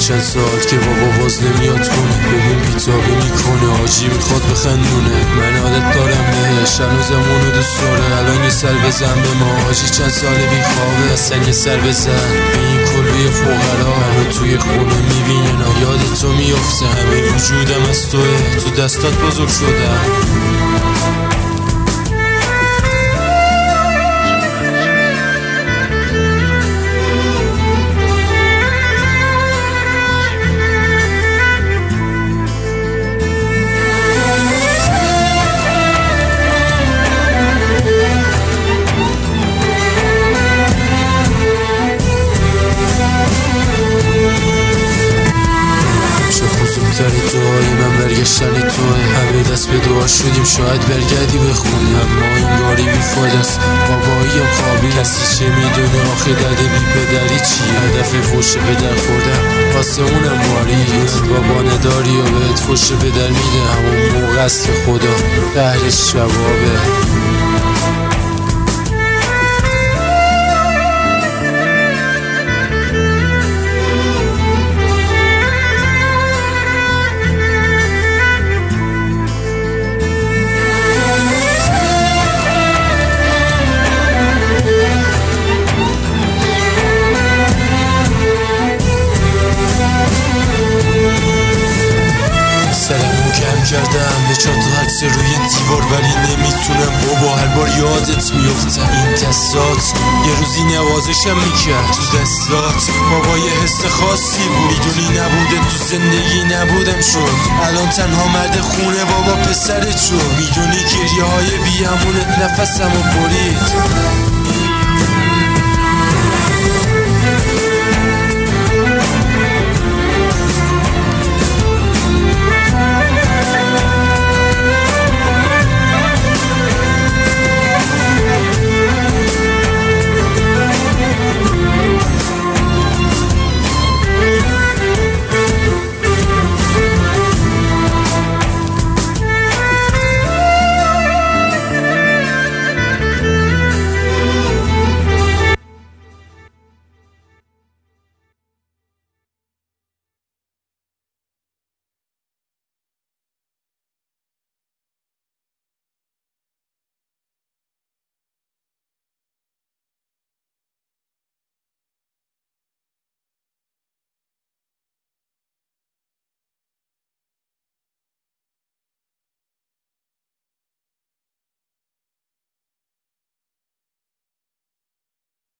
چند سال که بابا باز نمیاد کنه. ببین بیتابی میکنه آجی میخواد بخندونه. من عادت دارم بهش هنوزم اونو دوست داره. الان یه سر بزن به ما آجی چند ساله بیخوابه. اصلا یه سر بزن به این کلبه فقرا. منو توی خونه میبینه نا یاد تو میفته. همه وجودم از توه تو دستات بزرگ شدم. بزرگترین دعای من برگشتن توه. همه دست به دعا شدیم شاید برگردی بخونی. اما انگاری بیفاید است باباییم خوابی. کسی چه میدونه آخه درد بی پدری چیه. هدف فوش پدر خوردم واسه اونم واری. بابا نداری و بهت فوش پدر میده. همون موقع است که خدا قهرش جوابه. سرمو کم کردم به چند تا عکس روی دیوار ولی نمیتونم بابا هر بار یادت میفتم. این دستات یه روزی نوازشم میکرد تو دستات بابا یه حس خاصی بود. میدونی نبوده تو زندگی نبودم شد. الان تنها مرد خونه بابا پسرت شد. میدونی گریه های بیامونت نفسمو برید.